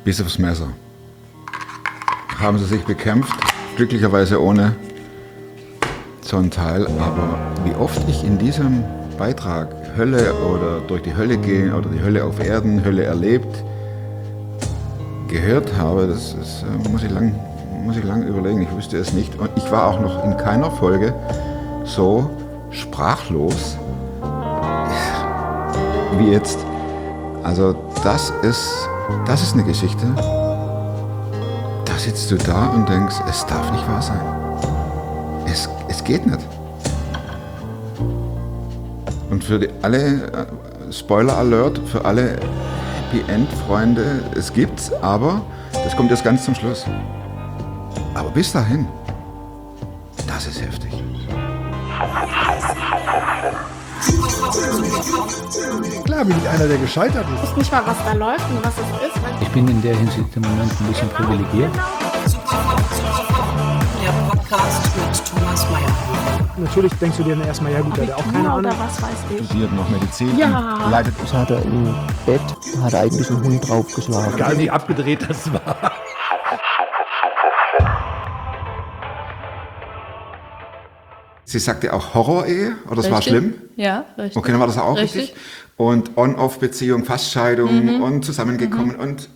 bis aufs Messer. Haben sie sich bekämpft, glücklicherweise ohne so ein Teil. Aber wie oft ich in diesem Beitrag Hölle oder durch die Hölle gehen oder die Hölle auf Erden, Hölle erlebt, gehört habe, das muss ich lang überlegen, ich wusste es nicht. Und ich war auch noch in keiner Folge so sprachlos wie jetzt. Also das ist eine Geschichte. Da sitzt du da und denkst, es darf nicht wahr sein. Es geht nicht. Und für alle, Spoiler Alert, für alle Happy End Freunde, es gibt's, aber das kommt jetzt ganz zum Schluss. Aber bis dahin, das ist heftig. Klar bin ich einer, der gescheitert ist. Ich weiß nicht mal, was da läuft und was es ist. Ich bin in der Hinsicht im Moment ein bisschen privilegiert. Der Podcast mit Thomas Mayer. Natürlich denkst du dir dann erstmal, ja gut, der hat auch keine Ahnung. Oder was weiß ich. Studiert noch Medizin, Ja. leitet. Das hat er im Bett, hat eigentlich einen Hund draufgeschlagen. Egal wie abgedreht das war. Sie sagte auch Horror-Ehe, oder das war schlimm? Ja, richtig. Okay, dann war das auch richtig. Und On-Off-Beziehung, Fastscheidung und zusammengekommen und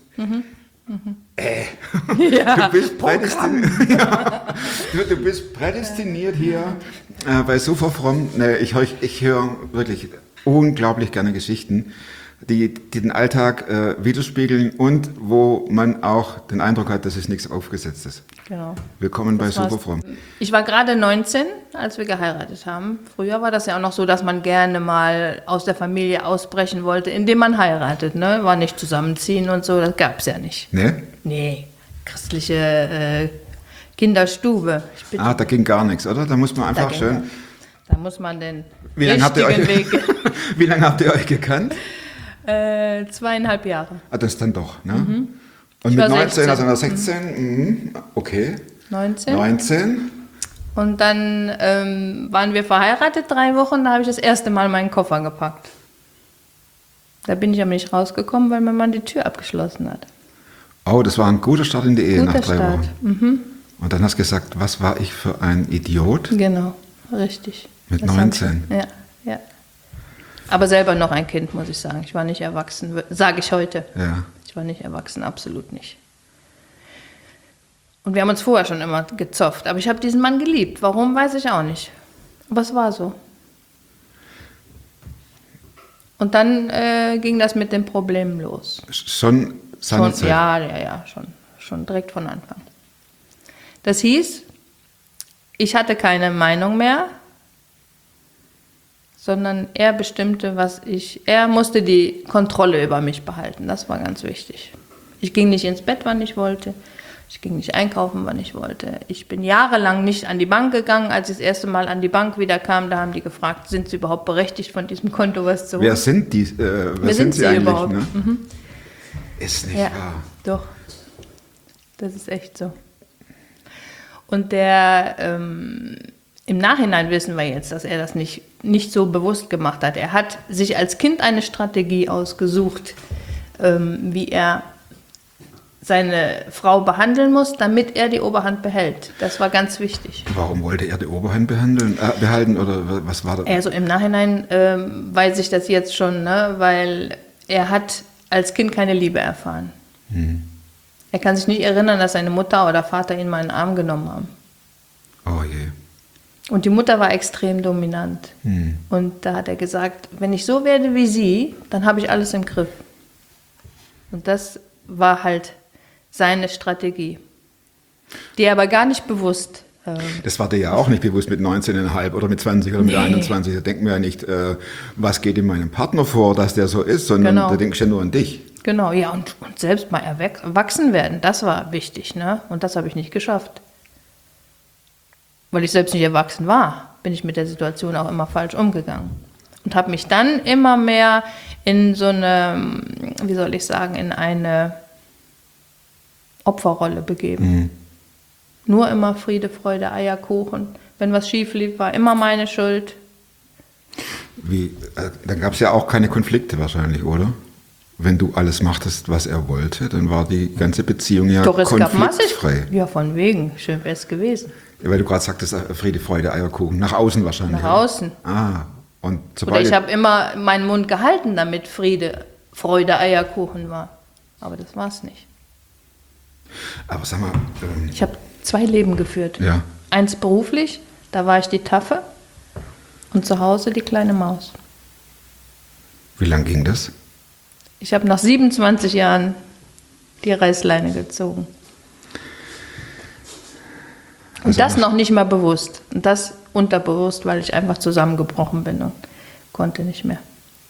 Ja. du bist prädestiniert. Ja. Du bist prädestiniert hier bei Super Fromm. Nee, ich höre wirklich unglaublich gerne Geschichten, die den Alltag widerspiegeln und wo man auch den Eindruck hat, dass es nichts Aufgesetztes. Genau. Willkommen bei Das war's. Super Fromm. Ich war gerade 19, als wir geheiratet haben. Früher war das ja auch noch so, dass man gerne mal aus der Familie ausbrechen wollte, indem man heiratet. Ne? War nicht zusammenziehen und so, das gab es ja nicht. Ne? Nee, christliche Kinderstube. Da ging gar nichts, oder? Da muss man einfach schön... Da muss man den Wie lange habt ihr richtigen Weg... Wie lange habt ihr euch gekannt? 2,5 Jahre. Das dann doch, ne? Und Ich mit war 19, 16. also 16, okay. 19. 19. Und dann waren wir verheiratet 3 Wochen, da habe ich das erste Mal meinen Koffer gepackt. Da bin ich aber nicht rausgekommen, weil mein Mann die Tür abgeschlossen hat. Oh, das war ein guter Start in die Ehe nach 3 Start. Wochen. Und dann hast du gesagt, was war ich für ein Idiot? Genau, richtig. Mit Das 19? Ja, ja. Aber selber noch ein Kind, muss ich sagen. Ich war nicht erwachsen, sage ich heute. Ja. Ich war nicht erwachsen, absolut nicht. Und wir haben uns vorher schon immer gezofft. Aber ich habe diesen Mann geliebt. Warum, weiß ich auch nicht. Aber es war so. Und dann ging das mit den Problemen los. Schon seine Zeit? Ja, schon direkt von Anfang. Das hieß, ich hatte keine Meinung mehr, sondern er bestimmte, er musste die Kontrolle über mich behalten. Das war ganz wichtig. Ich ging nicht ins Bett, wann ich wollte. Ich ging nicht einkaufen, wann ich wollte. Ich bin jahrelang nicht an die Bank gegangen. Als ich das erste Mal an die Bank wieder kam, da haben die gefragt, sind Sie überhaupt berechtigt, von diesem Konto was zu holen? Wer sind Sie eigentlich? Überhaupt? Ne? Mhm. Ist nicht Ja, wahr. doch. Das ist echt so. Und der, im Nachhinein wissen wir jetzt, dass er das nicht so bewusst gemacht hat. Er hat sich als Kind eine Strategie ausgesucht, wie er seine Frau behandeln muss, damit er die Oberhand behält. Das war ganz wichtig. Warum wollte er die Oberhand behalten oder was war das? Also im Nachhinein weiß ich das jetzt schon, ne? Weil er hat als Kind keine Liebe erfahren. Er kann sich nicht erinnern, dass seine Mutter oder Vater ihn mal in den Arm genommen haben. Oh je. Und die Mutter war extrem dominant. Und da hat er gesagt, wenn ich so werde wie sie, dann habe ich alles im Griff. Und das war halt seine Strategie, die er aber gar nicht bewusst. Das war dir ja auch nicht bewusst mit 19,5 oder mit 20 oder mit 21. Da denken wir ja nicht, was geht in meinem Partner vor, dass der so ist, sondern da denkst du ja nur an dich. Genau, ja, und selbst mal erwachsen werden, das war wichtig, ne? Und das habe ich nicht geschafft. Weil ich selbst nicht erwachsen war, bin ich mit der Situation auch immer falsch umgegangen. Und habe mich dann immer mehr in so eine, wie soll ich sagen, in eine Opferrolle begeben. Nur immer Friede, Freude, Eierkuchen. Wenn was schief lief, war immer meine Schuld. Dann gab es ja auch keine Konflikte wahrscheinlich, oder? wenn du alles machtest, was er wollte, dann war die ganze Beziehung ja Doch, es gab massig. konfliktfrei. Ja, von wegen. Schön wäre es gewesen. Ja, weil du gerade sagtest, Friede, Freude, Eierkuchen. Nach außen wahrscheinlich. Nach außen. Ah, und Oder sobald ich habe immer meinen Mund gehalten, damit Friede, Freude, Eierkuchen war. Aber das war es nicht. Aber sag mal, Ich habe 2 Leben geführt. ja, Eins beruflich, da war ich die Taffe. Und zu Hause die kleine Maus. wie lang ging das? Ich habe nach 27 Jahren die Reißleine gezogen. Und Also das noch nicht mal bewusst. Und das unterbewusst, weil ich einfach zusammengebrochen bin und konnte nicht mehr.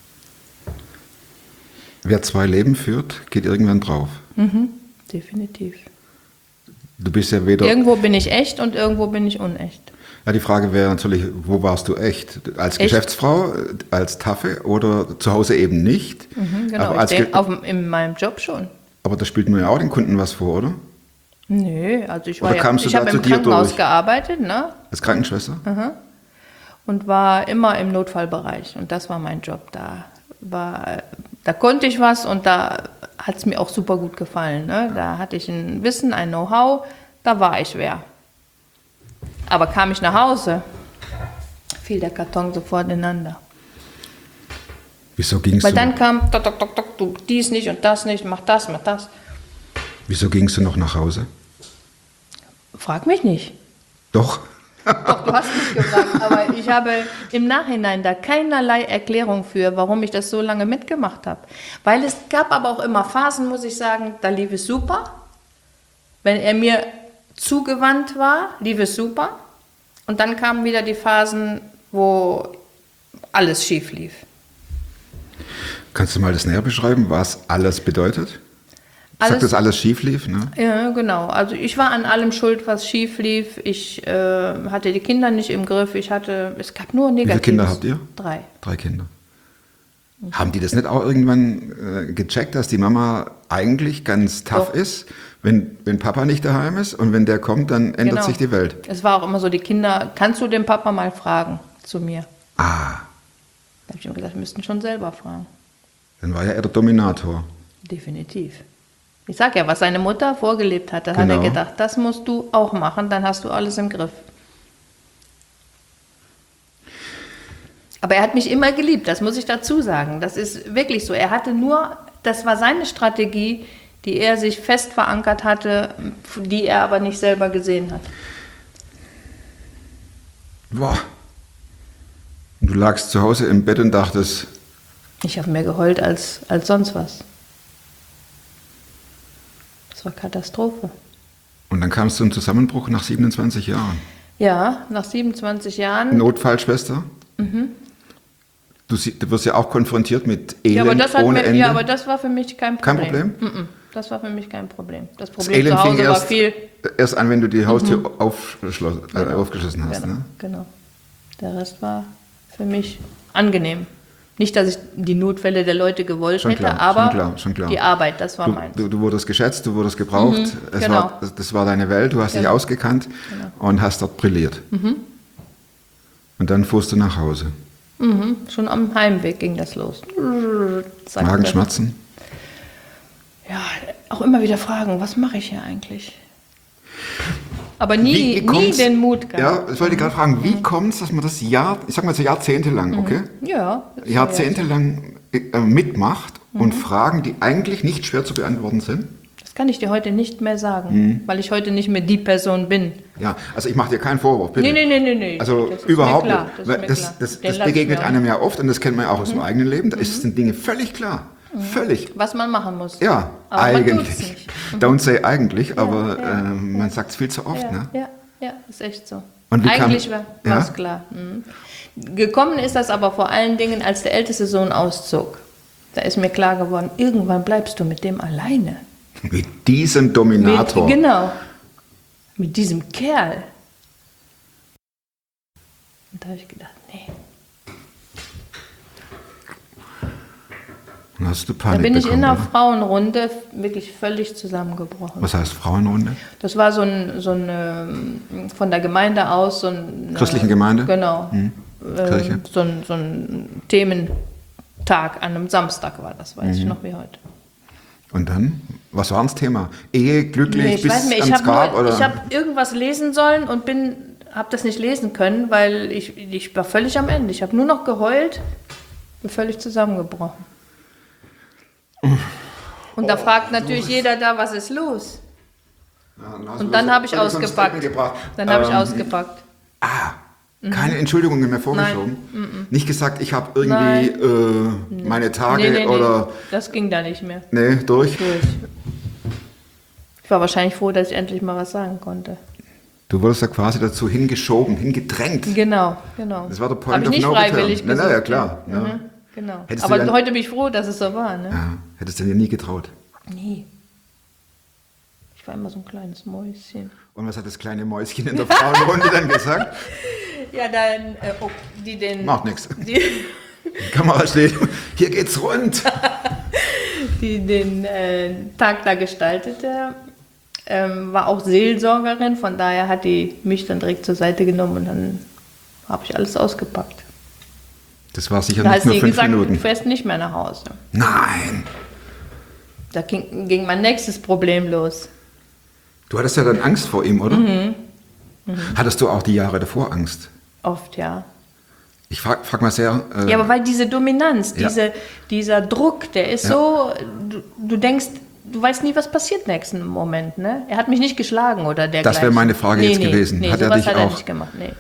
Wer 2 Leben führt, geht irgendwann drauf. Definitiv. Du bist ja weder... Irgendwo bin ich echt und irgendwo bin ich unecht. Ja, die Frage wäre natürlich, wo warst du echt? Als Echt? Geschäftsfrau, als Taffe oder zu Hause eben nicht? Genau, Aber, als in meinem Job schon. aber da spielt man ja auch den Kunden was vor, oder? Nö, also ich Oder kamst du da habe zu im dir Krankenhaus durch? gearbeitet, ne? Als Krankenschwester? Und war immer im Notfallbereich. Und das war mein Job. Da konnte ich was und da hat es mir auch super gut gefallen. Ne? Da hatte ich ein Wissen, ein Know-how, da war ich wer. Aber kam ich nach Hause, fiel der Karton sofort ineinander. Wieso gingst Weil du? dann kam, tok, tok, tok, tok, du dies nicht und das nicht, mach das, mach das. Wieso gingst du noch nach Hause? Frag mich nicht. Doch. Doch, du hast mich gefragt, aber ich habe im Nachhinein da keinerlei Erklärung für, warum ich das so lange mitgemacht habe. Weil es gab aber auch immer Phasen, muss ich sagen, da lief es super. Wenn er mir zugewandt war, lief es super. Und dann kamen wieder die Phasen, wo alles schief lief. Kannst du mal das näher beschreiben, was alles bedeutet? Sagt Alles- das alles schief lief, ne? Ja, genau. Also ich war an allem schuld, was schief lief. Ich hatte die Kinder nicht im Griff. Es gab nur Negatives. Wie viele Kinder habt ihr? 3. 3 Kinder. Haben die das nicht auch irgendwann gecheckt, dass die Mama eigentlich ganz tough Doch. ist, wenn Papa nicht daheim ist und wenn der kommt, dann ändert Genau. sich die Welt? Es war auch immer so, die Kinder, kannst du den Papa mal fragen zu mir? Ah, Da habe ich ihm gesagt, wir müssten schon selber fragen. dann war ja er der Dominator. Definitiv. Ich sag ja, was seine Mutter vorgelebt hat, da hat er Genau. gedacht, das musst du auch machen, dann hast du alles im Griff. Aber er hat mich immer geliebt, das muss ich dazu sagen. Das ist wirklich so. Das war seine Strategie, die er sich fest verankert hatte, die er aber nicht selber gesehen hat. Boah. Und du lagst zu Hause im Bett und dachtest, Ich habe mehr geheult als sonst was. Das war Katastrophe. und dann kam es zum Zusammenbruch nach 27 Jahren. Ja, nach 27 Jahren. Notfallschwester. Du wirst ja auch konfrontiert mit Elend Ja, aber das ohne Ende. Ja, aber das war für mich kein Kein Problem. Problem? Das war für mich kein Problem. Das Das Problem Elend zu fing Hause war erst, viel. erst an, wenn du die Haustür aufgeschlossen hast. Genau, Ne? genau. Der Rest war für mich angenehm. Nicht, dass ich die Notfälle der Leute gewollt Schon hätte, klar, aber schon klar. die Arbeit, das war meins. Du wurdest geschätzt, du wurdest gebraucht. genau. Das war deine Welt, du hast dich Genau. ausgekannt und hast dort brilliert. Und dann fuhrst du nach Hause. Schon am Heimweg ging das los. Sagte, Magenschmerzen. Ja, auch immer wieder fragen, was mache ich hier eigentlich? Aber nie kommt's? den Mut gehabt. Ja, ich wollte gerade fragen, wie kommt es, dass man das ich sag mal so jahrzehntelang, okay? Ja. das war Jahrzehntelang mitmacht und Fragen, die eigentlich nicht schwer zu beantworten sind? Das kann ich dir heute nicht mehr sagen, weil ich heute nicht mehr die Person bin. Ja, also ich mache dir keinen Vorwurf, bitte. Nee. Also Das ist überhaupt mir klar, nicht. das ist Weil mir Das, klar. das, Den das lass ich begegnet mir auch einem ja oft und das kennt man ja auch aus dem eigenen Leben. Da sind Dinge völlig klar. Völlig. Was man machen muss. Ja, Aber man tut's eigentlich. nicht. Don't say eigentlich, aber man sagt es viel zu oft. Ja, Ne? ja, ist echt so. Und wie Eigentlich kam- war es Ja? klar. Gekommen ist das aber vor allen Dingen, als der älteste Sohn auszog. Da ist mir klar geworden, irgendwann bleibst du mit dem alleine. Mit diesem Dominator. Genau. Mit diesem Kerl. Und da habe ich gedacht, nee. Dann hast du Da Panik bin ich in bekommen, einer oder? Frauenrunde wirklich völlig zusammengebrochen. Was heißt Frauenrunde? Das war so ein von der Gemeinde aus, so ein... Christlichen Gemeinde? Genau. Kirche? So ein Tag, an einem Samstag war das, weiß ich noch wie heute. Und dann? Was war das Thema? Ehe, glücklich, Nee, ich bis weiß nicht, ans Grab? Oder? ich habe irgendwas lesen sollen und habe das nicht lesen können, weil ich war völlig am Ende. Ich habe nur noch geheult, bin völlig zusammengebrochen. Und da fragt natürlich jeder da, was ist los? Und dann habe ich ausgepackt. Dann habe ich ausgepackt. Keine Entschuldigungen mehr vorgeschoben? Nicht gesagt, ich habe irgendwie meine Tage Nee, oder... das ging da nicht mehr. Nee, durch? Ich war wahrscheinlich froh, dass ich endlich mal was sagen konnte. Du wurdest da quasi dazu hingeschoben, hingedrängt. Genau. Das war der Habe Point ich of nicht no freiwillig return. gesucht. Ja, klar. Ja. Genau. Hättest Aber du dann- heute bin ich froh, dass es so war. Ne? Ja, hättest du dir nie getraut. Nee. Ich war immer so ein kleines Mäuschen. Und was hat das kleine Mäuschen in der Frauenrunde dann gesagt? Ja, dann, die den... Macht nichts. Die, Die Kamera steht, hier geht's rund. die den Tag da gestaltete, war auch Seelsorgerin, von daher hat die mich dann direkt zur Seite genommen und dann habe ich alles ausgepackt. Das war sicher Da nicht hat nur sie 5 gesagt, Minuten. du fährst nicht mehr nach Hause. Nein. Da ging mein nächstes Problem los. Du hattest ja dann Angst vor ihm, oder? Hattest du auch die Jahre davor Angst? Oft, ja. Ich frag mal sehr... Ja, aber weil diese Dominanz, Ja. dieser Druck, der ist Ja. so, du denkst, du weißt nie, was passiert nächsten Moment. Ne? Er hat mich nicht geschlagen oder dergleichen. Das wäre meine Frage jetzt gewesen. Nee, Hat er sowas dich hat er auch- nicht gemacht. Nee.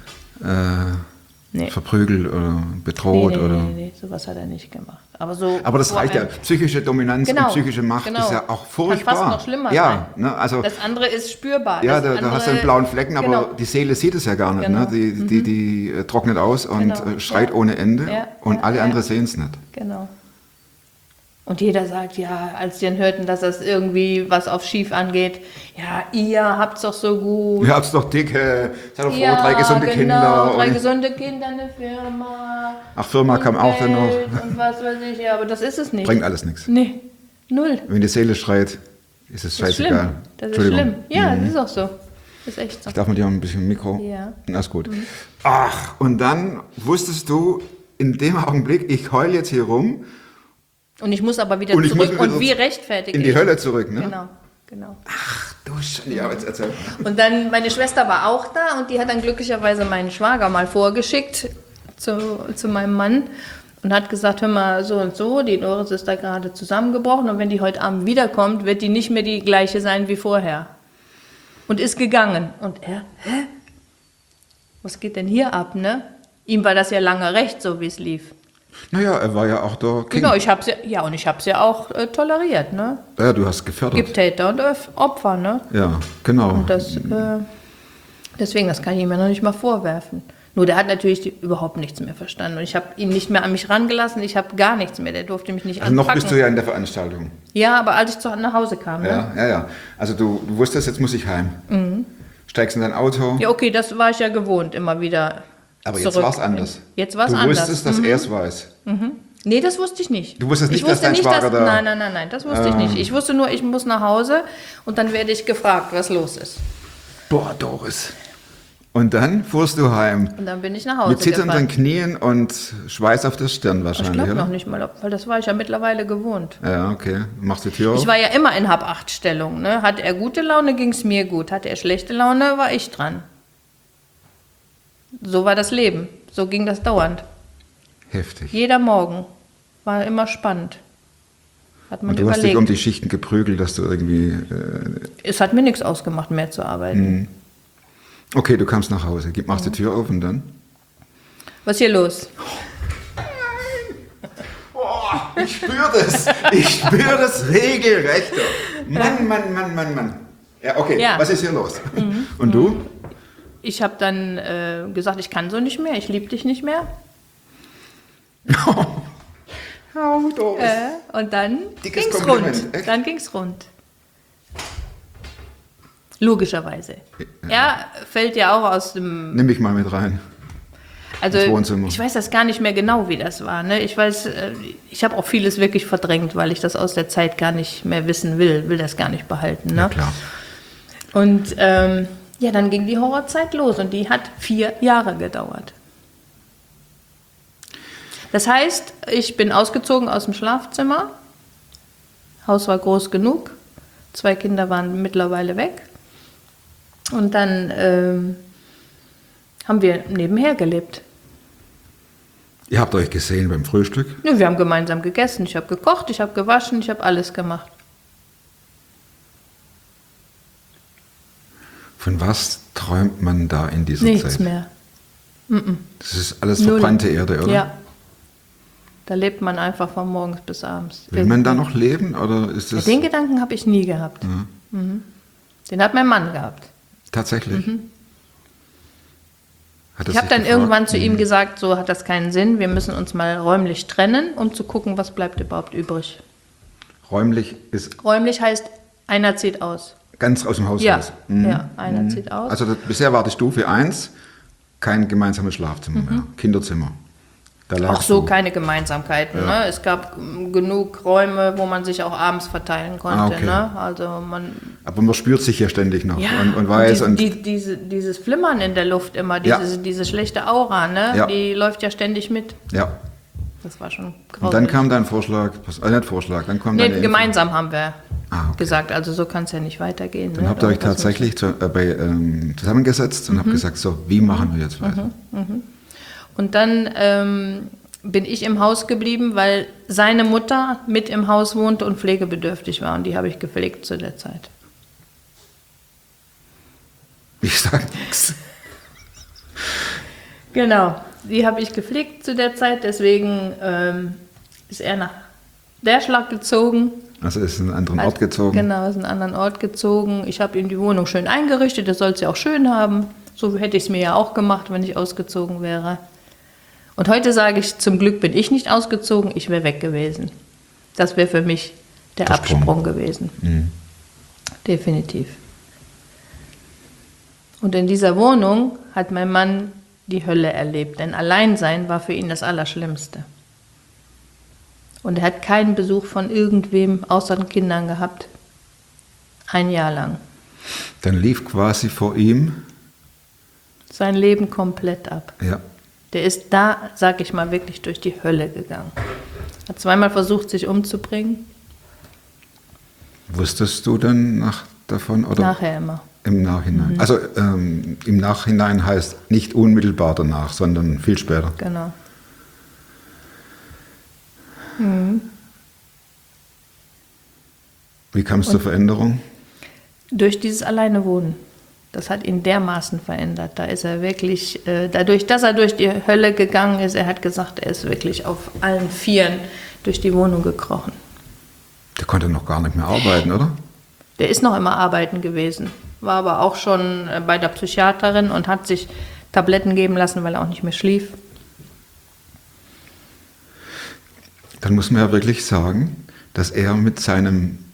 Nee. verprügelt oder bedroht oder... Nee, sowas hat er nicht gemacht. Aber, so Aber das vor reicht ja. einem- Psychische Dominanz Genau, und psychische Macht genau. ist ja auch furchtbar. Kann fast noch schlimmer ja, sein. ne, also Das andere ist spürbar. ja, Das da hast du andere- einen blauen Flecken, aber Genau. die Seele sieht es ja gar nicht. Genau. Ne? Die trocknet aus und Genau. schreit Ja. ohne Ende Ja, und ja, alle ja. anderen sehen es nicht. Genau. Und jeder sagt, ja, als die dann hörten, dass das irgendwie was auf schief angeht, ja, ihr habt's doch so gut. Ihr habt's doch dicke, seid doch froh, Ja, 3 gesunde genau, Kinder. 3 Und, gesunde Kinder, eine Firma. ach, Firma und kam auch dann noch. Geld Und was weiß ich, ja, aber das ist es nicht. Bringt alles nichts. Nee, null. Wenn die Seele schreit, ist es Das ist scheißegal. schlimm. Das ist Entschuldigung. schlimm. Ja, das ist auch so. Das ist echt so. Ich darf mit dir ein bisschen Mikro. Ja. Alles gut. Ach, und dann wusstest du in dem Augenblick, ich heule jetzt hier rum Und ich muss aber wieder Und ich muss zurück. wieder Und wie rechtfertigt in die Hölle zurück, ne? Genau. Du Schande, ja, jetzt erzähl. Und dann, meine Schwester war auch da und die hat dann glücklicherweise meinen Schwager mal vorgeschickt zu meinem Mann und hat gesagt, hör mal, so und so, die Doris ist da gerade zusammengebrochen und wenn die heute Abend wiederkommt, wird die nicht mehr die gleiche sein wie vorher. Und ist gegangen. Und er, was geht denn hier ab, ne? Ihm war das ja lange recht, so wie es lief. Naja, er war ja auch der King. Genau, ich hab's ja auch toleriert, ne? Ja, du hast gefördert. Gibt Täter und Opfer, ne? Ja, genau. Und deswegen, das kann ich ihm ja noch nicht mal vorwerfen. Nur der hat natürlich überhaupt nichts mehr verstanden. Und ich habe ihn nicht mehr an mich rangelassen, ich habe gar nichts mehr. Der durfte mich nicht Also noch anpacken. bist du ja in der Veranstaltung. Ja, aber als ich nach Hause kam, ne? Ja. Also du wusstest, jetzt muss ich heim. Steigst in dein Auto. Ja, okay, das war ich ja gewohnt, immer wieder Aber zurück. jetzt war es anders. Jetzt war es Du anders. wusstest, dass er es weiß. Nee, das wusste ich nicht. Du wusstest nicht, Ich dass dein Schwager da... Nein, das wusste ich nicht. Ich wusste nur, ich muss nach Hause und dann werde ich gefragt, was los ist. Boah, Doris. Und dann fuhrst du heim. Und dann bin ich nach Hause Mit zitternden gefahren. Knien und Schweiß auf der Stirn Ich wahrscheinlich, glaube oder? noch nicht mal, weil das war ich ja mittlerweile gewohnt. Ja, okay. Machst die Tür auf? Ich war ja immer in Hab-8-Stellung. Ne? Hatte er gute Laune, ging es mir gut. Hatte er schlechte Laune, war ich dran. So war das Leben. So ging das dauernd. Heftig. Jeder Morgen war immer spannend. Hat man Und du hast dich überlegt. um die Schichten geprügelt, dass du irgendwie... Es hat mir nichts ausgemacht, mehr zu arbeiten. Okay, du kamst nach Hause. Machst die Tür auf und dann? Was ist hier los? Ich spüre das. Ich spüre das regelrecht. Mann. Ja, okay. Ja. Was ist hier los? Und du? Ich habe dann gesagt, ich kann so nicht mehr, ich liebe dich nicht mehr. Oh, Doris. Und dann Dickes ging's Kompliment, rund. echt? Dann ging's rund. Logischerweise. Ja, fällt ja auch aus dem... Nimm mich mal mit rein. Also ins Wohnzimmer. ich weiß das gar nicht mehr genau, wie das war. Ne? Ich weiß, ich habe auch vieles wirklich verdrängt, weil ich das aus der Zeit gar nicht mehr wissen will das gar nicht behalten. Ne? Ja, klar. Und ja, dann ging die Horrorzeit los und die hat 4 Jahre gedauert. Das heißt, ich bin ausgezogen aus dem Schlafzimmer. Haus war groß genug. 2 Kinder waren mittlerweile weg. Und dann haben wir nebenher gelebt. Ihr habt euch gesehen beim Frühstück? Ja, wir haben gemeinsam gegessen. Ich habe gekocht, ich habe gewaschen, ich habe alles gemacht. Von was träumt man da in dieser Nichts Zeit? mehr. Das ist alles Null. verbrannte Erde, oder? Ja. Da lebt man einfach von morgens bis abends. Will man da noch leben, oder ist das Den Gedanken habe ich nie gehabt. Mhm. Den hat mein Mann gehabt. tatsächlich? Hat er Ich habe sich dann gefragt? irgendwann zu ihm gesagt, so hat das keinen Sinn. Wir müssen uns mal räumlich trennen, um zu gucken, was bleibt überhaupt übrig. Räumlich ist Räumlich heißt, einer zieht aus. ganz aus dem Haus Ja, raus. ja, einer zieht aus. Also bisher war die Stufe 1 kein gemeinsames Schlafzimmer mehr, Kinderzimmer. Da Auch lagst so du. keine Gemeinsamkeiten. Ne? Es gab genug Räume, wo man sich auch abends verteilen konnte. Ah, okay. Ne? Also man, Aber man spürt sich ja ständig noch ja, und weiß. dieses Flimmern in der Luft immer, Ja. diese schlechte Aura, ne? Ja. Die läuft ja ständig mit. Ja. Das war schon Und grausig. dann kam dein Vorschlag, nicht Vorschlag, dann kommt Nee, deine gemeinsam haben wir okay. gesagt, also so kann es ja nicht weitergehen. Dann ne? habt ihr euch Irgendwas tatsächlich zusammengesetzt und habt gesagt, so, wie machen wir jetzt weiter? Und dann bin ich im Haus geblieben, weil seine Mutter mit im Haus wohnte und pflegebedürftig war. Und die habe ich gepflegt zu der Zeit. Ich sag nichts. Genau, die habe ich gepflegt zu der Zeit. Deswegen ist er nach Derschlag gezogen. Also ist in einen anderen Ort gezogen. Genau, ist in einen anderen Ort gezogen. Ich habe ihm die Wohnung schön eingerichtet. Das soll sie auch schön haben. So hätte ich es mir ja auch gemacht, wenn ich ausgezogen wäre. Und heute sage ich, zum Glück bin ich nicht ausgezogen, ich wäre weg gewesen. Das wäre für mich der Absprung gewesen. Definitiv. Und in dieser Wohnung hat mein Mann die Hölle erlebt, denn Alleinsein war für ihn das Allerschlimmste. Und er hat keinen Besuch von irgendwem außer den Kindern gehabt. 1 Jahr lang. Dann lief quasi vor ihm, Sein Leben komplett ab. ja, Der ist da, sag ich mal, wirklich durch die Hölle gegangen. Hat 2-mal versucht, sich umzubringen. wusstest du dann davon? Oder Nachher immer. im Nachhinein? Also im Nachhinein heißt nicht unmittelbar danach, sondern viel später. Genau. Wie kam es zur Veränderung? Durch dieses Alleinewohnen. Das hat ihn dermaßen verändert. Da ist er wirklich, dadurch, dass er durch die Hölle gegangen ist, er hat gesagt, er ist wirklich auf allen 4 durch die Wohnung gekrochen. Der konnte noch gar nicht mehr arbeiten, oder? Der ist noch immer arbeiten gewesen, war aber auch schon bei der Psychiaterin und hat sich Tabletten geben lassen, weil er auch nicht mehr schlief. Dann muss man ja wirklich sagen, dass er mit seiner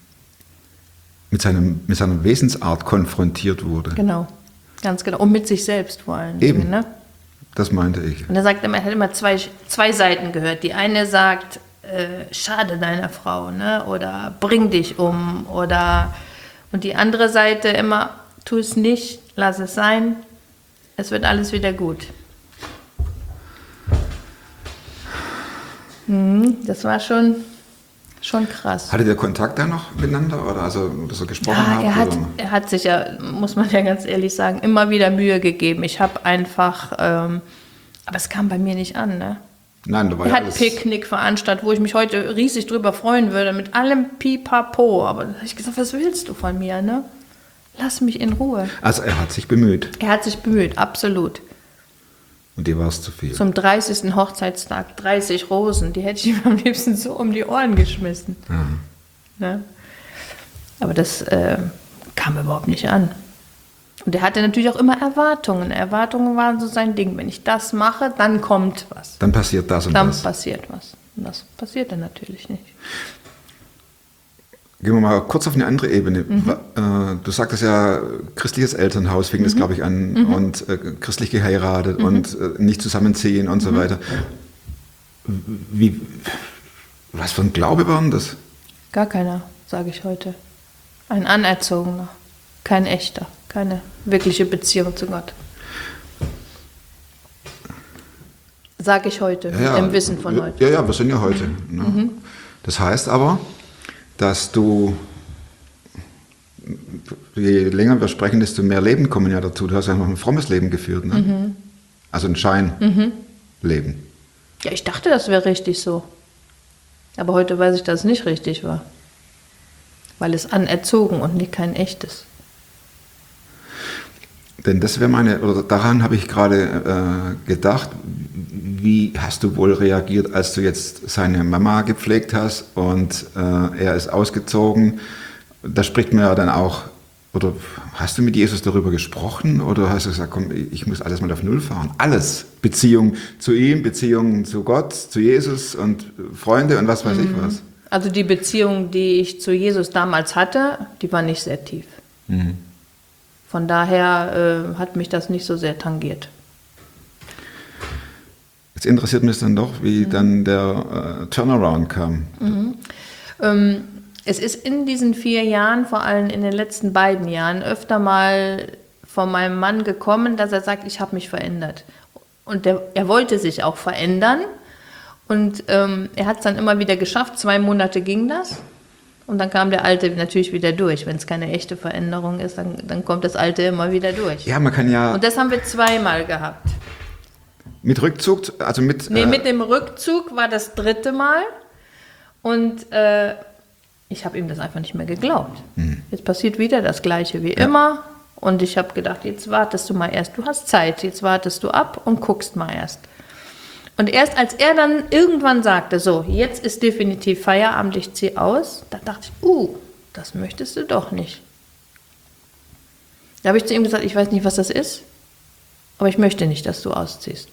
Wesensart konfrontiert wurde. Genau, ganz genau. Und mit sich selbst vor allem. Eben. Ne? Das meinte ich. Und er sagt immer, er hat immer zwei Seiten gehört. Die eine sagt, schade deiner Frau, ne? Oder bring dich um. Und die andere Seite immer, tu es nicht, lass es sein, es wird alles wieder gut. Das war schon krass. Hattet ihr Kontakt da noch miteinander oder so gesprochen Ja, habt? er hat sich ja, muss man ja ganz ehrlich sagen, immer wieder Mühe gegeben. Ich habe einfach, aber es kam bei mir nicht an, ne? Nein, da war Er ja hat alles. Picknick veranstaltet, wo ich mich heute riesig drüber freuen würde, mit allem Pipapo. Aber da habe ich gesagt, was willst du von mir, ne? Lass mich in Ruhe. Also er hat sich bemüht Er hat sich bemüht, absolut. und dir war es zu viel. Zum 30. Hochzeitstag 30 Rosen, die hätte ich ihm am liebsten so um die Ohren geschmissen. Ne? Aber das kam überhaupt nicht an. Und er hatte natürlich auch immer Erwartungen. Erwartungen waren so sein Ding. Wenn ich das mache, dann kommt was. Dann passiert das und Dann das. passiert was. Und das passierte natürlich nicht. Gehen wir mal kurz auf eine andere Ebene. Du sagtest ja, christliches Elternhaus fing das, glaube ich, an und christlich geheiratet und nicht zusammenziehen und so weiter. Was für ein Glaube war denn das? Gar keiner, sage ich heute. Ein Anerzogener, kein echter, keine wirkliche Beziehung zu Gott. Sage ich heute, mit dem Wissen von heute. Ja, ja, wir sind ja heute. Ne? Das heißt aber, dass du, je länger wir sprechen, desto mehr Leben kommen ja dazu. Du hast ja noch ein frommes Leben geführt. Ne? Also ein Scheinleben. Ja, ich dachte, das wäre richtig so. Aber heute weiß ich, dass es nicht richtig war. Weil es anerzogen und nicht kein echtes. Denn das wäre oder daran habe ich gerade gedacht, wie hast du wohl reagiert, als du jetzt seine Mama gepflegt hast und er ist ausgezogen? Da spricht man ja dann auch, oder hast du mit Jesus darüber gesprochen oder hast du gesagt, komm, ich muss alles mal auf Null fahren? Alles. Beziehung zu ihm, Beziehung zu Gott, zu Jesus und Freunde und was weiß ich was. Also die Beziehung, die ich zu Jesus damals hatte, die war nicht sehr tief. Von daher hat mich das nicht so sehr tangiert. Jetzt interessiert mich dann doch, wie dann der Turnaround kam. Es ist in diesen 4 Jahren, vor allem in den letzten beiden Jahren, öfter mal von meinem Mann gekommen, dass er sagt, ich habe mich verändert. Und er wollte sich auch verändern. Und er hat es dann immer wieder geschafft. 2 Monate ging das. Und dann kam der Alte natürlich wieder durch. Wenn es keine echte Veränderung ist, dann kommt das Alte immer wieder durch. Ja, man kann ja... Und das haben wir 2-mal gehabt. Mit Rückzug, also mit... Nee, mit dem Rückzug war das 3. Mal. Und ich habe ihm das einfach nicht mehr geglaubt. Jetzt passiert wieder das Gleiche wie immer. Und ich habe gedacht, jetzt wartest du mal erst. Du hast Zeit, jetzt wartest du ab und guckst mal erst. Und erst als er dann irgendwann sagte, so, jetzt ist definitiv Feierabend, ich ziehe aus, da dachte ich, das möchtest du doch nicht. Da habe ich zu ihm gesagt, ich weiß nicht, was das ist, aber ich möchte nicht, dass du ausziehst.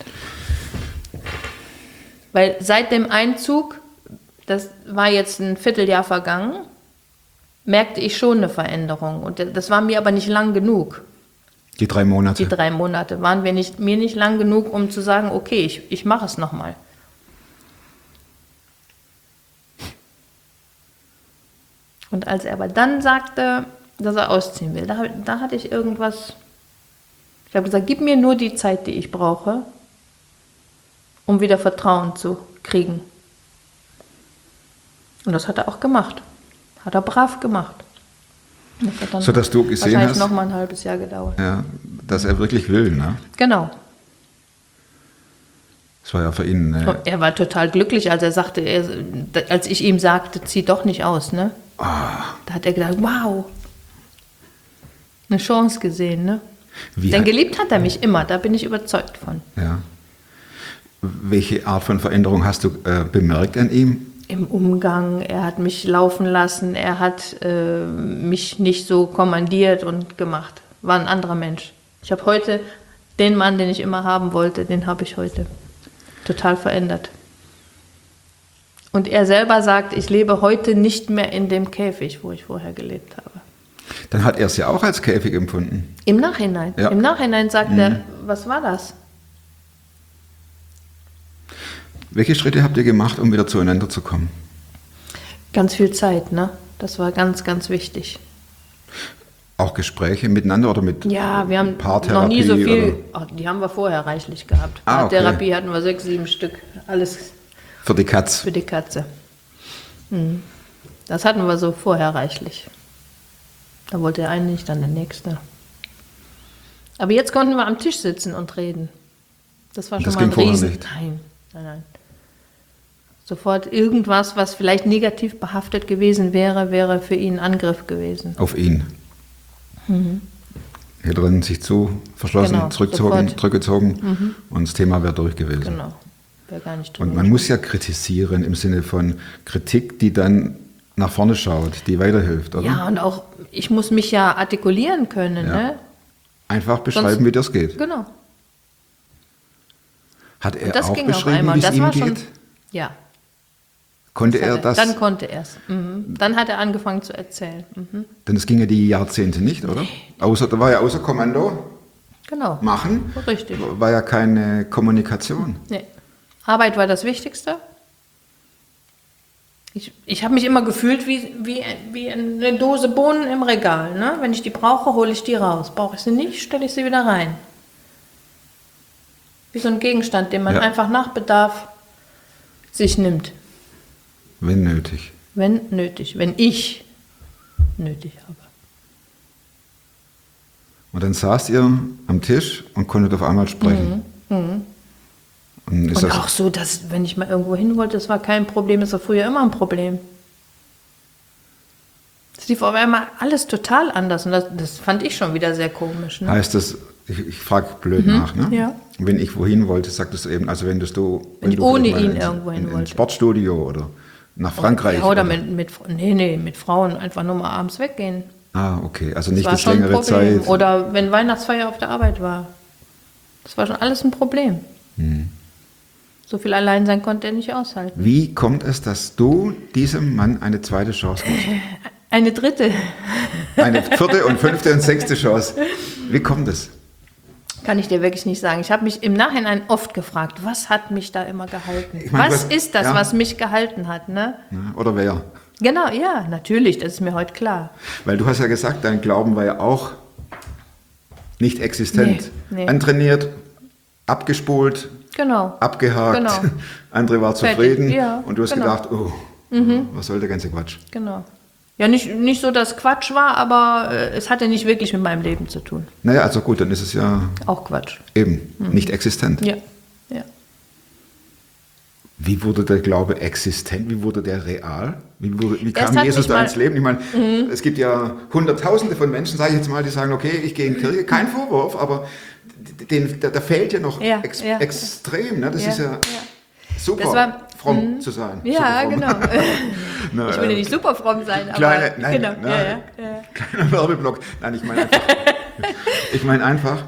Weil seit dem Einzug, das war jetzt ein Vierteljahr vergangen, merkte ich schon eine Veränderung. Und das war mir aber nicht lang genug. Die 3 Monate. Die 3 Monate waren mir nicht lang genug, um zu sagen, okay, ich mache es nochmal. Und als er aber dann sagte, dass er ausziehen will, da hatte ich irgendwas. Ich habe gesagt, gib mir nur die Zeit, die ich brauche, um wieder Vertrauen zu kriegen. Und das hat er auch gemacht. Hat er brav gemacht. Das hat dann so dass du gesehen wahrscheinlich hast, noch mal ein halbes Jahr gedauert. Ja, dass er wirklich will, ne? Genau. Das war ja für ihn... Er war total glücklich, als er sagte, als ich ihm sagte, zieh doch nicht aus, ne? Da hat er gedacht, wow, eine Chance gesehen, ne? Denn geliebt hat er mich immer, da bin ich überzeugt von. Ja. Welche Art von Veränderung hast du bemerkt an ihm? Im Umgang, er hat mich laufen lassen, er hat mich nicht so kommandiert und gemacht. War ein anderer Mensch. Ich habe heute den Mann, den ich immer haben wollte, den habe ich heute. Total verändert. Und er selber sagt, ich lebe heute nicht mehr in dem Käfig, wo ich vorher gelebt habe. Dann hat er es ja auch als Käfig empfunden. Im Nachhinein. Ja. Im Nachhinein sagt er, was war das? Welche Schritte habt ihr gemacht, um wieder zueinander zu kommen? Ganz viel Zeit, ne? Das war ganz, ganz wichtig. Auch Gespräche miteinander oder mit Ja, wir haben Paartherapie noch nie so viel, oder? die haben wir vorher reichlich gehabt. Ah, okay. Paartherapie hatten wir 6, 7 Stück, alles Für die Katz. für die Katze. Das hatten wir so vorher reichlich. Da wollte der eine nicht, dann der nächste. Aber jetzt konnten wir am Tisch sitzen und reden. Das war schon Das mal ein ging vorher Riesen. nicht? Nein. Sofort irgendwas, was vielleicht negativ behaftet gewesen wäre, wäre für ihn ein Angriff gewesen. Auf ihn. Hätte er sich verschlossen, Genau, zurückgezogen und das Thema wäre durch gewesen. Genau. Wäre gar nicht drin. Und man muss ja kritisieren im Sinne von Kritik, die dann nach vorne schaut, die weiterhilft, oder? Ja, und auch, ich muss mich ja artikulieren können, Ja. ne? Einfach beschreiben, Sonst- wie das geht. Genau. Hat er Und das auch ging auf beschrieben, einmal. wie es Das ihm war schon, geht? ja. Konnte er das? Dann konnte er es. Dann hat er angefangen zu erzählen. Denn es ging ja die Jahrzehnte nicht, oder? Da war ja außer Kommando Genau. machen, Richtig. war ja keine Kommunikation. Nee. Arbeit war das Wichtigste. Ich habe mich immer gefühlt wie eine Dose Bohnen im Regal. Ne? Wenn ich die brauche, hole ich die raus. Brauche ich sie nicht, stelle ich sie wieder rein. Wie so ein Gegenstand, den man Ja. einfach nach Bedarf sich nimmt. Wenn nötig. Wenn nötig. Wenn ich nötig habe. Und dann saßt ihr am Tisch und konntet auf einmal sprechen. Und ist Und das, auch so, dass, wenn ich mal irgendwo hin wollte, das war kein Problem, das war früher immer ein Problem. Es lief auf einmal alles total anders und das fand ich schon wieder sehr komisch. Ne? heißt das, ich frage blöd nach, ne? ja. Wenn ich wohin wollte, sagtest du eben, also wenn ich du ohne vielleicht mal ihn irgendwo hin ins wollte. Sportstudio oder nach Frankreich. Ja, oder mit Frauen einfach nur mal abends weggehen. Ah, okay, also nicht Das war das schon ein längere Problem. Zeit. Oder wenn Weihnachtsfeier auf der Arbeit war. Das war schon alles ein Problem. So viel allein sein konnte er nicht aushalten. Wie kommt es, dass du diesem Mann eine zweite Chance gibst? Eine dritte. Eine vierte und fünfte und sechste Chance. Wie kommt es? Kann ich dir wirklich nicht sagen. Ich habe mich im Nachhinein oft gefragt, was hat mich da immer gehalten? Ich meine, was du hast- ist das, ja. was mich gehalten hat? Ne? Ja, oder wer? Genau, ja, natürlich, das ist mir heute klar. Weil du hast ja gesagt, dein Glauben war ja auch nicht existent. Nee. Antrainiert, abgespult, Genau. abgehakt. Genau. Andere war Fertig, zufrieden. ja, Und du hast genau. gedacht, oh, was soll der ganze Quatsch? Genau. Ja, nicht so, dass Quatsch war, aber es hatte nicht wirklich mit meinem Leben zu tun. Naja, also gut, dann ist es ja Auch Quatsch. eben nicht existent. Ja. Ja. Wie wurde der Glaube existent? Wie wurde der real? Wie Das kam hat Jesus mich da mal- ins Leben? Ich meine, es gibt ja Hunderttausende von Menschen, sage ich jetzt mal, die sagen, okay, ich gehe in die Kirche, kein Vorwurf, aber da fehlt ja noch Ja, extrem. Ne? Das Ja, ist ja, ja. super, Das war- fromm zu sein. Ja, super fromm. genau. Na, Ich will ja nicht super fromm sein, aber kleine, nein, genau. nein, Ja. kleiner Werbeblock. Nein, ich meine einfach,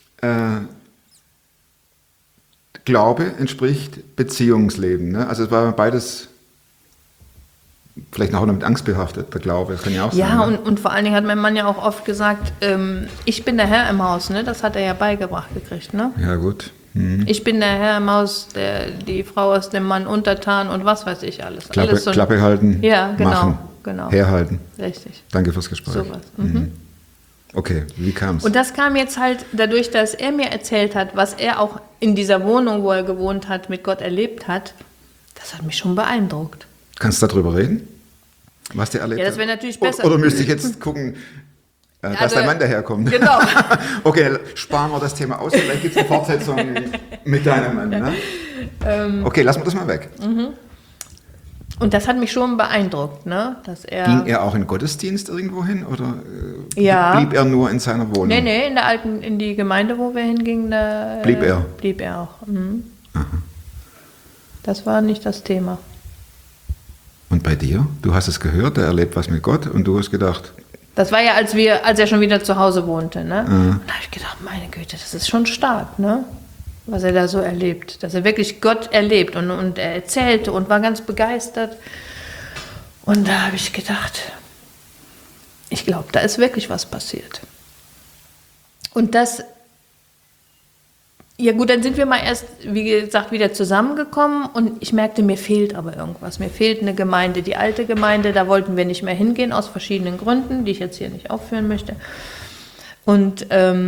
Glaube entspricht Beziehungsleben. Ne? Also es war beides vielleicht auch noch mit Angst behaftet, der Glaube. Das kann ja auch Ja, sein. Ne? und vor allen Dingen hat mein Mann ja auch oft gesagt, ich bin der Herr im Haus, ne? Das hat er ja beigebracht gekriegt, ne? Ja, gut. Ich bin der Herr im Haus, die Frau ist dem Mann untertan und was weiß ich alles. alles Klappe halten, Ja, genau, machen, genau. herhalten. Richtig, Danke fürs Gespräch. sowas. Okay, wie kam es? Und das kam jetzt halt dadurch, dass er mir erzählt hat, was er auch in dieser Wohnung, wo er gewohnt hat, mit Gott erlebt hat. Das hat mich schon beeindruckt. Kannst du darüber reden? Was der erlebt Ja, das hat? wäre natürlich besser. Oder müsste ich jetzt gucken, dass Also, dein Mann daherkommt? Genau. Okay, sparen wir das Thema aus. Vielleicht gibt es eine Fortsetzung mit deinem Mann. Ne? Okay, lassen wir das mal weg. Und das hat mich schon beeindruckt, ne? Dass er. Ging er auch in Gottesdienst irgendwo hin oder Ja. blieb er nur in seiner Wohnung? Nee, in die Gemeinde, wo wir hingingen, da Blieb er? Blieb er auch. Mhm. Das war nicht das Thema. Und bei dir? Du hast es gehört, er erlebt was mit Gott und du hast gedacht, Das war ja, als er schon wieder zu Hause wohnte, ne? Und da habe ich gedacht, meine Güte, das ist schon stark, ne? Was er da so erlebt. Dass er wirklich Gott erlebt und er erzählte und war ganz begeistert. Und da habe ich gedacht, ich glaube, da ist wirklich was passiert. Und das, ja gut, dann sind wir mal erst, wie gesagt, wieder zusammengekommen und ich merkte, mir fehlt aber irgendwas. Mir fehlt eine Gemeinde. Die alte Gemeinde, da wollten wir nicht mehr hingehen, aus verschiedenen Gründen, die ich jetzt hier nicht aufführen möchte. Und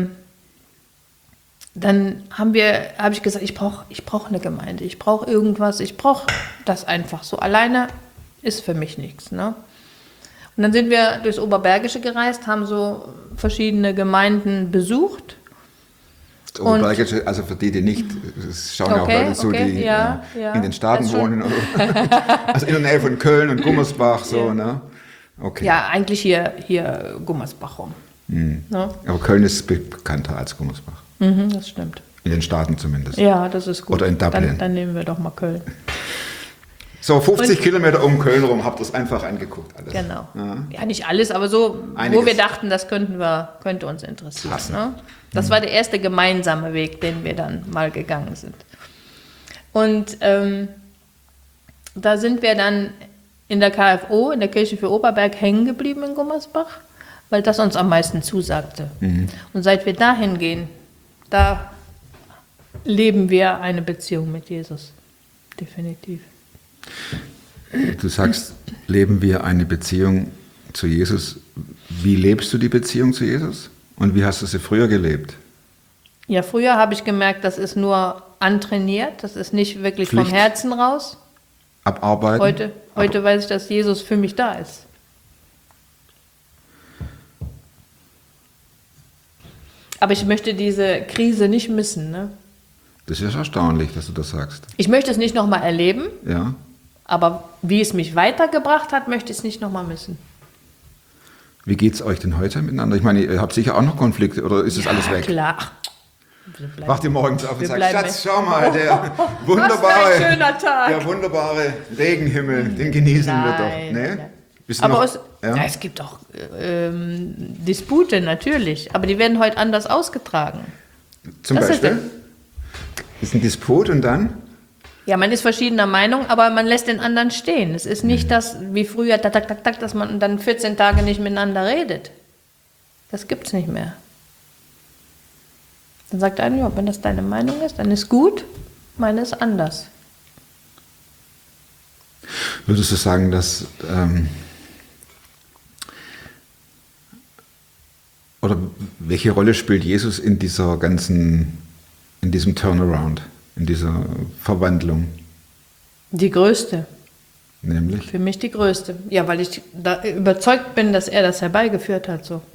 dann habe ich gesagt, ich brauch eine Gemeinde, ich brauche irgendwas, ich brauche das einfach so. Alleine ist für mich nichts. Ne? Und dann sind wir durchs Oberbergische gereist, haben so verschiedene Gemeinden besucht. das Oberbergische, also für die nicht, es schauen auch Leute zu, die ja, in den Staaten das schon. wohnen. Also in der Nähe von Köln und Gummersbach, so, ne? Okay. Ja, eigentlich hier Gummersbach rum. Ne? Aber Köln ist bekannter als Gummersbach. Das stimmt. In den Staaten zumindest. Ja, das ist gut. Oder in Dublin. Dann nehmen wir doch mal Köln. So, 50 Kilometer um Köln rum, habt ihr es einfach angeguckt alles. Genau. Ja. Ja, nicht alles, aber so, Einiges. wo wir dachten, das könnte uns interessieren. Passen. Ne? Das war der erste gemeinsame Weg, den wir dann mal gegangen sind. Und da sind wir dann in der KFO, in der Kirche für Oberberg, hängen geblieben in Gummersbach, weil das uns am meisten zusagte. Und seit wir dahin gehen, da leben wir eine Beziehung mit Jesus. Definitiv. Du sagst, leben wir eine Beziehung zu Jesus. Wie lebst du die Beziehung zu Jesus? Und wie hast du sie früher gelebt? Ja, früher habe ich gemerkt, das ist nur antrainiert, das ist nicht wirklich Pflicht. vom Herzen raus. Abarbeiten? Heute weiß ich, dass Jesus für mich da ist. Aber ich möchte diese Krise nicht missen. Ne? Das ist erstaunlich, dass du das sagst. Ich möchte es nicht nochmal erleben, Ja. aber wie es mich weitergebracht hat, möchte ich es nicht nochmal missen. Wie geht es euch denn heute miteinander? Ich meine, ihr habt sicher auch noch Konflikte oder ist das alles weg? Klar. Wir bleiben- Wacht ihr morgens auf und Wir sagt, bleiben Schatz, weg. schau mal, der Was für wunderbare, ein schöner Tag. der wunderbare Regenhimmel, den genießen wir doch. Nein, Nee? nein. Bist du Aber noch, es, ja? ja, es gibt auch Dispute natürlich, aber die werden heute anders ausgetragen. Zum das ist Beispiel? Ist ein Disput und dann? Ja, man ist verschiedener Meinung, aber man lässt den anderen stehen. Es ist nicht das, wie früher, tak, tak, tak, tak, dass man dann 14 Tage nicht miteinander redet. Das gibt's nicht mehr. Dann sagt einer, ja, wenn das deine Meinung ist, dann ist gut, meine ist anders. Würdest du sagen, dass oder welche Rolle spielt Jesus in dieser ganzen, in diesem Turnaround, in dieser Verwandlung? Die größte, Nämlich? für mich die größte. Ja, weil ich da überzeugt bin, dass er das herbeigeführt hat. So.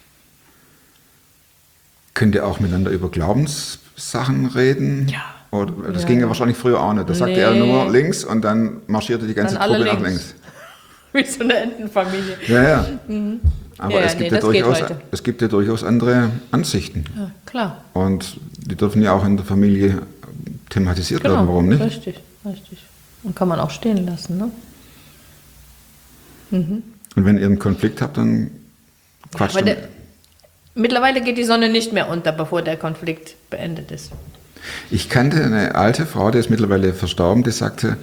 Könnt ihr auch miteinander über Glaubenssachen reden? Ja. Oder, das Ja, ging ja ja. wahrscheinlich früher auch nicht. Da sagte er Nee. nur links und dann marschierte die ganze Dann alle Truppe nach links. links. Wie so eine Entenfamilie. Ja, ja. Aber Ja, es, nee, gibt ja das geht durchaus, heute. es gibt ja durchaus andere Ansichten. Ja, klar. Und die dürfen ja auch in der Familie thematisiert werden. Warum nicht? Richtig, richtig. Und kann man auch stehen lassen, ne? Und wenn ihr einen Konflikt habt, dann quatscht Aber ihr. mittlerweile geht die Sonne nicht mehr unter, bevor der Konflikt beendet ist. Ich kannte eine alte Frau, die ist mittlerweile verstorben, die sagte,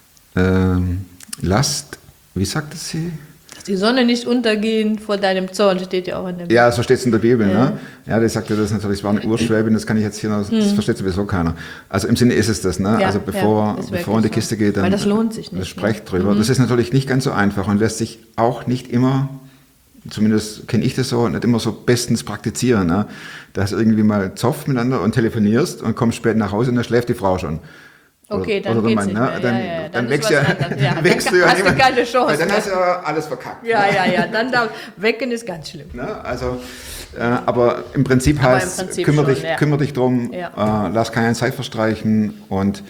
lasst, wie sagte sie? Dass die Sonne nicht untergehen vor deinem Zorn, steht ja auch in dem. Ja, so steht es in der Bibel. Ne? Ja, die sagte das natürlich, es war eine Urschwäbin, das kann ich jetzt hier noch, das versteht sowieso keiner. Also im Sinne ist es das, ne? Ja, also bevor, ja, ist bevor in die wirklich Kiste so. geht, dann Weil das lohnt sich nicht, sprecht drüber. Das ist natürlich nicht ganz so einfach und lässt sich auch nicht immer, zumindest kenne ich das so, nicht immer so bestens praktizieren. Ne? Da hast du irgendwie mal Zoff miteinander und telefonierst und kommst spät nach Hause und dann schläft die Frau schon. Okay, dann oder geht's Mann, nicht ne? mehr. Dann, Ja, ja, dann ist wächst was ja, anderes. Ja, dann wächst dann du ja hast du nicht mehr. keine Chance Weil dann mehr. hast du ja alles verkackt. Ja, dann da wecken ist ganz schlimm. Ne? Also, aber im Prinzip Aber heißt, im Prinzip kümmere schon, dich drum, Ja. lass keine Zeit verstreichen. Und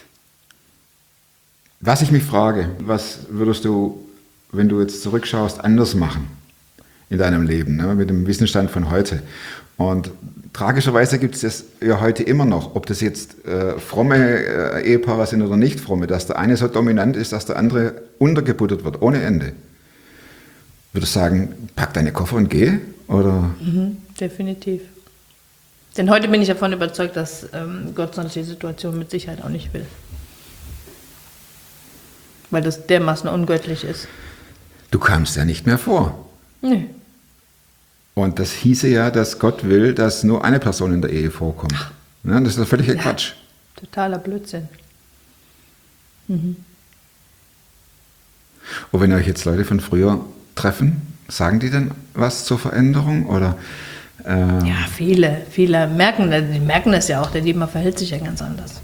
was ich mich frage, was würdest du, wenn du jetzt zurückschaust, anders machen in deinem Leben, ne? Mit dem Wissensstand von heute? Und tragischerweise gibt es das ja heute immer noch, ob das jetzt fromme Ehepaare sind oder nicht fromme, dass der eine so dominant ist, dass der andere untergebuttert wird, ohne Ende. Würdest du sagen, pack deine Koffer und geh? Oder? Definitiv. Denn heute bin ich davon überzeugt, dass Gott solche Situationen mit Sicherheit auch nicht will. Weil das dermaßen ungöttlich ist. Du kamst ja nicht mehr vor. Nee. Und das hieße ja, dass Gott will, dass nur eine Person in der Ehe vorkommt. Ne? Das ist doch völliger Quatsch. Totaler Blödsinn. Und wenn euch jetzt Leute von früher treffen, sagen die dann was zur Veränderung? Oder, Ja, viele merken das ja auch. Der Leben verhält sich ja ganz anders.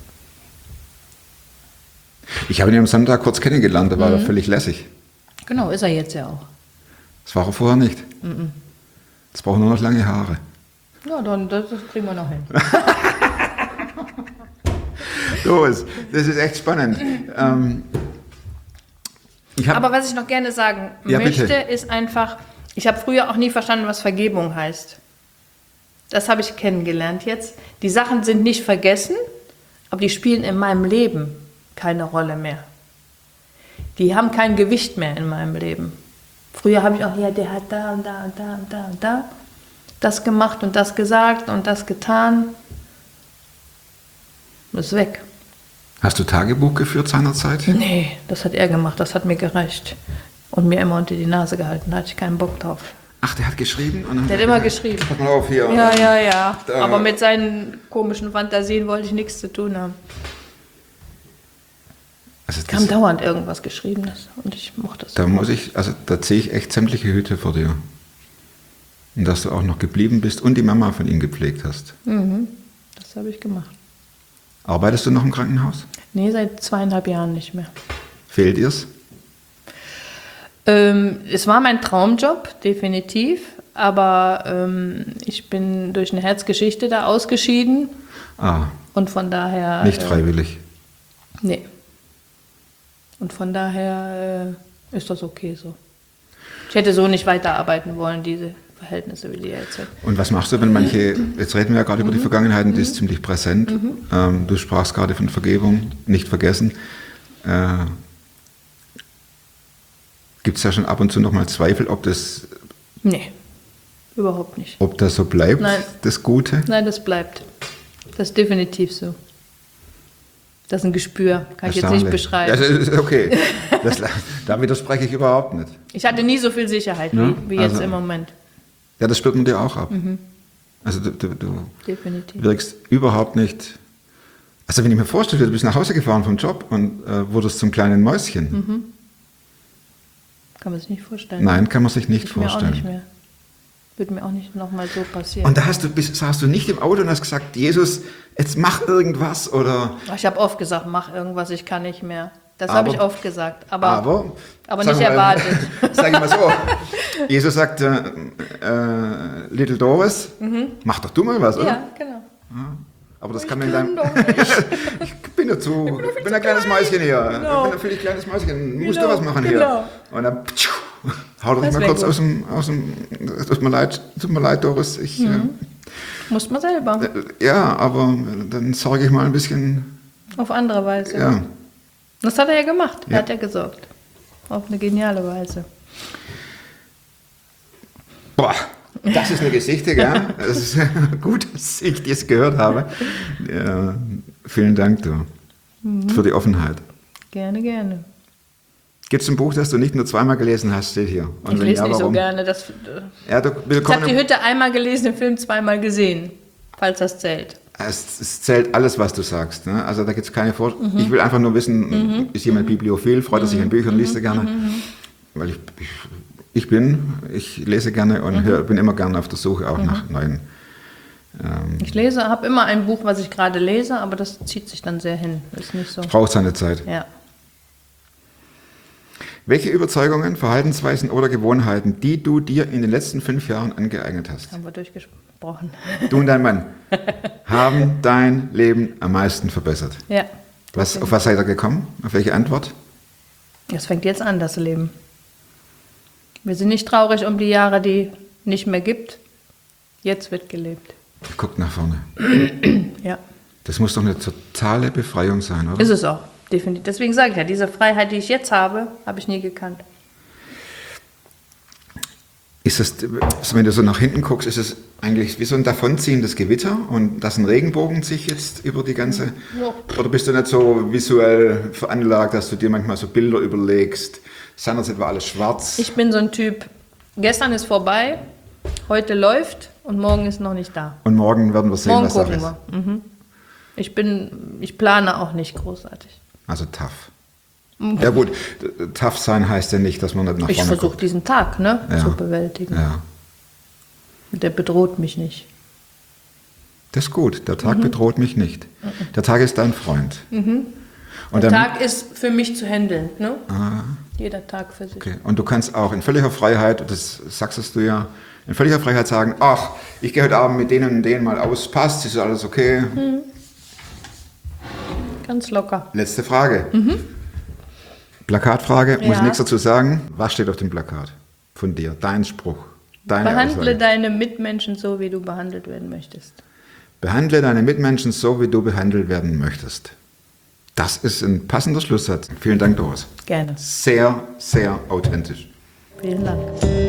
Ich habe ihn am Sonntag kurz kennengelernt, da war er völlig lässig. Genau, ist er jetzt ja auch. Das war er vorher nicht. Jetzt braucht er nur noch lange Haare. Ja, dann das kriegen wir noch hin. So, das ist echt spannend. Aber was ich noch gerne sagen Ja, möchte, bitte. ist einfach, ich habe früher auch nie verstanden, was Vergebung heißt. Das habe ich kennengelernt jetzt. Die Sachen sind nicht vergessen, aber die spielen in meinem Leben keine Rolle mehr. Die haben kein Gewicht mehr in meinem Leben. Früher habe ich auch, ja, der hat da und da und da und da und da das gemacht und das gesagt und das getan. Das ist weg. Hast du Tagebuch geführt seinerzeit? Nee, das hat er gemacht, das hat mir gereicht. Und mir immer unter die Nase gehalten, da hatte ich keinen Bock drauf. Ach, der hat geschrieben? Und dann Der hat immer geschrieben. Pass mal auf hier. Ja. Da- Aber mit seinen komischen Fantasien wollte ich nichts zu tun haben. Also Kam dauernd irgendwas Geschriebenes und ich mochte das. da ziehe ich echt sämtliche Hüte vor dir. Und dass du auch noch geblieben bist und die Mama von ihm gepflegt hast. Das habe ich gemacht. Arbeitest du noch im Krankenhaus? Nee, seit 2,5 Jahren nicht mehr. Fehlt dir's? Es war mein Traumjob, definitiv. Aber ich bin durch eine Herzgeschichte da ausgeschieden. Ah, Und von daher... nicht freiwillig. Nee. Und von daher ist das okay so. Ich hätte so nicht weiterarbeiten wollen, diese Verhältnisse, wie die jetzt sind. Und was machst du, wenn manche, jetzt reden wir ja gerade über die Vergangenheit und die ist ziemlich präsent. Du sprachst gerade von Vergebung, nicht vergessen. Gibt es ja schon ab und zu nochmal Zweifel, ob das Überhaupt nicht. Ob das so bleibt, Nein. das Gute? Nein, das bleibt. Das ist definitiv so. Das ist ein Gespür, kann ich jetzt nicht beschreiben. Ja, das ist okay. Da widerspreche ich überhaupt nicht. Ich hatte nie so viel Sicherheit wie jetzt Also, im Moment. Ja, das spürt man dir auch ab. Also du Definitiv. wirkst überhaupt nicht... Also wenn ich mir vorstelle, du bist nach Hause gefahren vom Job und wurdest zum kleinen Mäuschen. Kann man sich nicht vorstellen. Nein, kann man sich nicht Ich mir auch vorstellen. nicht mehr. Würde mir auch nicht nochmal so passieren. Und da saßt du nicht im Auto und hast gesagt, Jesus, jetzt mach irgendwas oder... Ich habe oft gesagt, mach irgendwas, ich kann nicht mehr. Das habe ich oft gesagt, aber sagen nicht wir mal, erwartet. Sag ich mal so, Jesus sagte, Little Doris, mach doch du mal was, oder? Ja, genau. Aber das kann man in deinem... Ich bin ein kleines Mäuschen hier. Genau. Ich bin ein völlig kleines Mäuschen. Musst Genau, du was machen genau. hier? Und dann hau doch Das mal wär kurz gut. aus dem... Tut mir leid, Doris. Muss man selber. Ja, aber dann sorge ich mal ein bisschen... Auf andere Weise. Ja. Das hat er ja gemacht. Ja. Er hat ja gesorgt. Auf eine geniale Weise. Boah, das ist eine Geschichte, gell? Das ist gut, dass ich das gehört habe. Ja, vielen Dank, du, für die Offenheit. Gerne, gerne. Gibt es ein Buch, das du nicht nur zweimal gelesen hast, steht hier? Und Ich wenn lese ja, nicht so warum? gerne. Ja, Ich habe die willkommen. Hütte einmal gelesen, den Film zweimal gesehen. Falls das zählt. Es zählt alles, was du sagst. Ne? Also da gibt es keine Ich will einfach nur wissen, ist jemand bibliophil, freut er sich an Büchern, liest er gerne? Weil ich lese gerne und bin immer gerne auf der Suche auch nach neuen. Ich habe immer ein Buch, was ich gerade lese, aber das zieht sich dann sehr hin. Ist nicht so. Braucht seine Zeit. Ja. Welche Überzeugungen, Verhaltensweisen oder Gewohnheiten, die du dir in den letzten 5 Jahren angeeignet hast, Haben wir durchgesprochen. du und dein Mann, haben dein Leben am meisten verbessert? Ja. Auf was seid ihr gekommen? Auf welche Antwort? Das fängt jetzt an, das Leben. Wir sind nicht traurig um die Jahre, die nicht mehr gibt. Jetzt wird gelebt. Guckt nach vorne. Ja. Das muss doch eine totale Befreiung sein, oder? Ist es auch. Definitiv. Deswegen sage ich ja, diese Freiheit, die ich jetzt habe ich nie gekannt. Ist es, wenn du so nach hinten guckst, ist es eigentlich wie so ein davonziehendes Gewitter und dass ein Regenbogen sich jetzt über die ganze... Ja. Oder bist du nicht so visuell veranlagt, dass du dir manchmal so Bilder überlegst? Seinerzeit war alles schwarz. Ich bin so ein Typ, gestern ist vorbei, heute läuft und morgen ist noch nicht da. Und morgen werden wir sehen, Morgen was Sache gucken ist. wir. Ich plane auch nicht großartig. Also tough. Ja gut, tough sein heißt ja nicht, dass man nicht nach Ich vorne versuche guckt. diesen Tag Ja. zu bewältigen. Ja, Der bedroht mich nicht. das ist gut. Der Tag bedroht mich nicht. Der Tag ist dein Freund. Und Der dann- Tag ist für mich zu handeln. Ne? Jeder Tag für sich. Okay. Und du kannst auch in völliger Freiheit, das sagst du ja, in völliger Freiheit sagen, ach, ich gehe heute Abend mit denen und denen mal aus, passt, ist alles okay. Ganz locker. Letzte Frage. Plakatfrage, muss ich Ja. nichts dazu sagen. Was steht auf dem Plakat von dir? Dein Spruch, deine Behandle Aussage. deine Mitmenschen so, wie du behandelt werden möchtest. Behandle deine Mitmenschen so, wie du behandelt werden möchtest. Das ist ein passender Schlusssatz. Vielen Dank, Doris. Gerne. Sehr, sehr authentisch. Vielen Dank.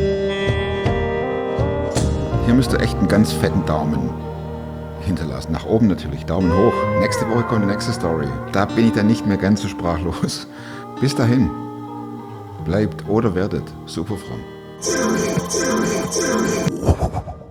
Hier müsst ihr echt einen ganz fetten Daumen hinterlassen. Nach oben natürlich, Daumen hoch. Nächste Woche kommt die nächste Story. Da bin ich dann nicht mehr ganz so sprachlos. Bis dahin, bleibt oder werdet super fromm.